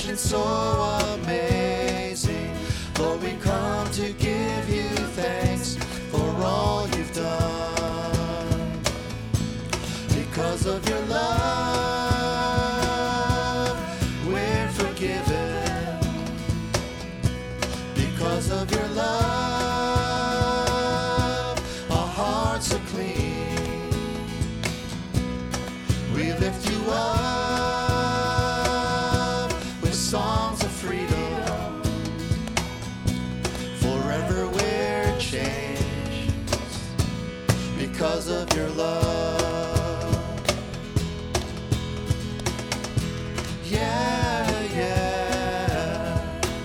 compassion so amazing. Lord, we come to give you thanks for all you've done. Because of your love, we're forgiven. Because of your love, our hearts are clean. We lift you up with songs of freedom. Forever we're changed because of your love. Yeah, yeah,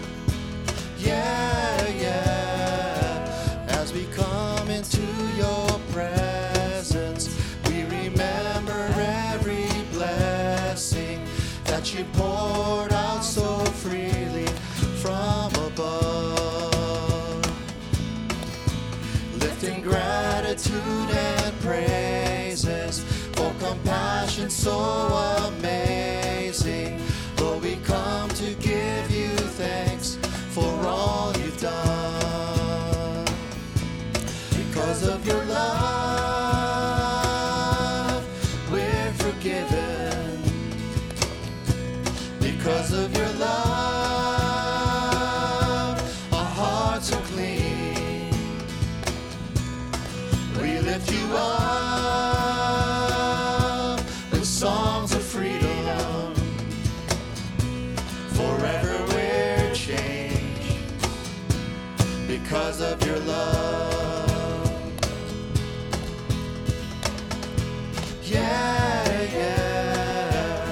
yeah, yeah. As we come into your presence, we remember every blessing that you poured out so freely from above. Lifting gratitude and praises for compassion so amazing. Lord, we come to give you thanks for all you've done. Because of your love, we're forgiven. Because of your love, our hearts are clean. We lift you up with songs of freedom. Forever we're changed because of your love. Yeah, yeah,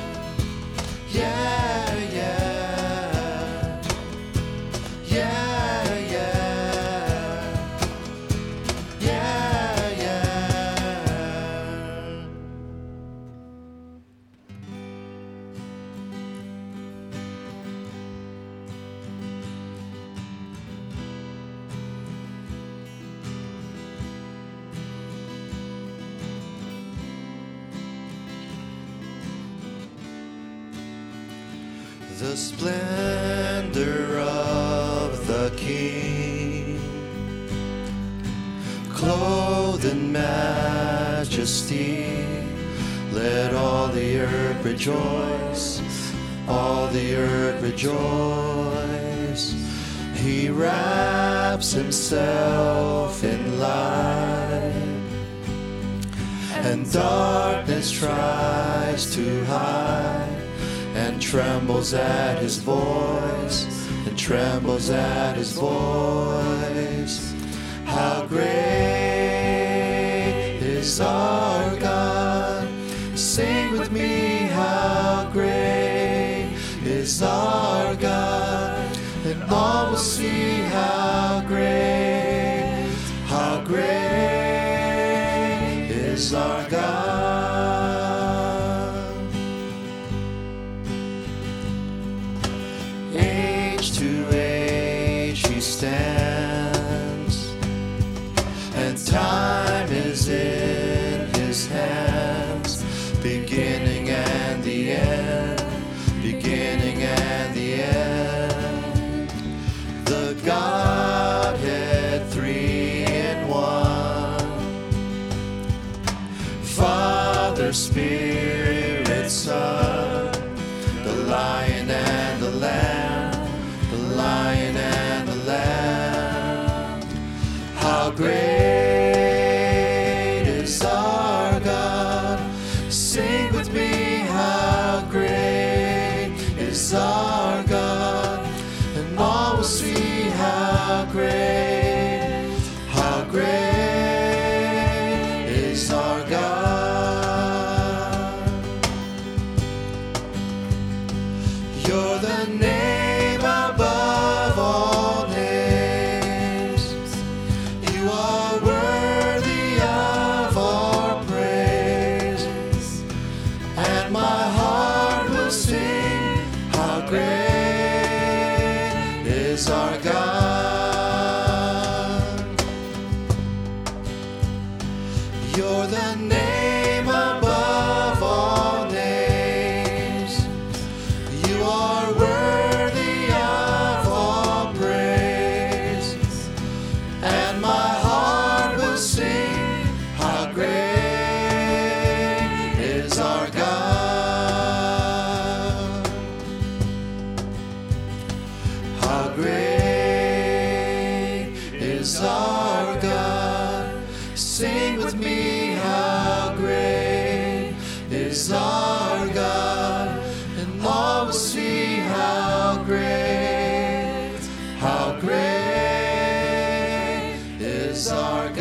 yeah, yeah, yeah, yeah, yeah, yeah. The splendor of the King, clothed in majesty, let all the earth rejoice, all the earth rejoice. He wraps himself in light, and darkness tries to hide, and trembles at his voice, and trembles at his voice. How great is our God? Sing with me, how great is our God? And all will see how great is our God. Age to age he stands, and time is in his hands. Beginning and the end, beginning and the end. The Godhead, three in one. Father, Spirit, Son, the Lion and the Lamb, the Lion and the Lamb. How great is our God? Sing with me, how great is our God? And all will see how great is our God. You're the name above all names. You are is our God. Sing with me, how great is our God, and all will see how great is our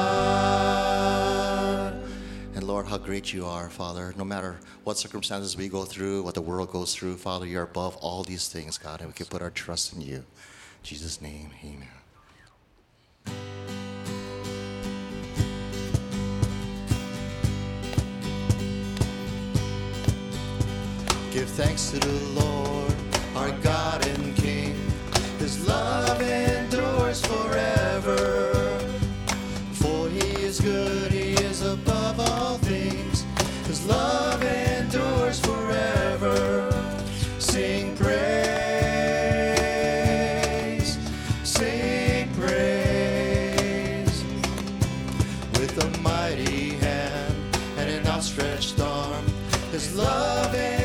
God. And Lord, how great you are, Father. No matter what circumstances we go through, what the world goes through, Father, you're above all these things, God, and we can put our trust in you. In Jesus' name, amen. Give thanks to the Lord, our God and King. His love endures forever. For he is good, he is above all things. His love endures forever. Sing praise, sing praise. With a mighty hand and an outstretched arm, his love endures